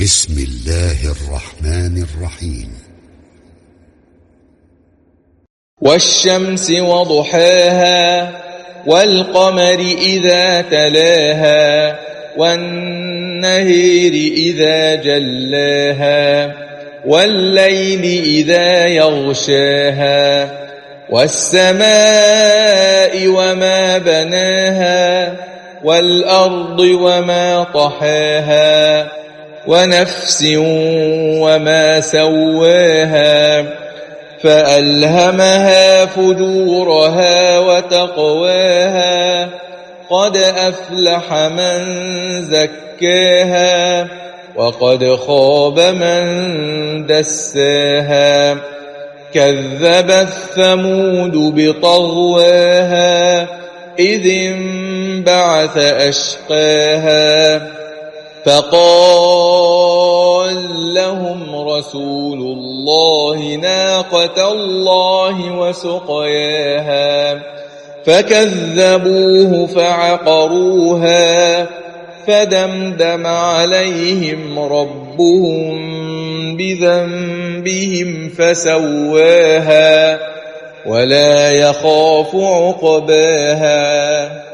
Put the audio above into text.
بسم الله الرحمن الرحيم. والشمس وضحاها والقمر إذا تلاها والنهر إذا جلاها والليل إذا يغشاها والسماء وما بناها والأرض وما طحاها ونفس وما سواها فألهمها فجورها وتقواها قد أفلح من زكاها وقد خاب من دساها كذبت ثمود بطغواها إذ انبعث أشقاها فقال لهم رسول الله ناقة الله وسقياها فكذبوه فعقروها فدمدم عليهم ربهم بذنبهم فسواها ولا يخاف عقباها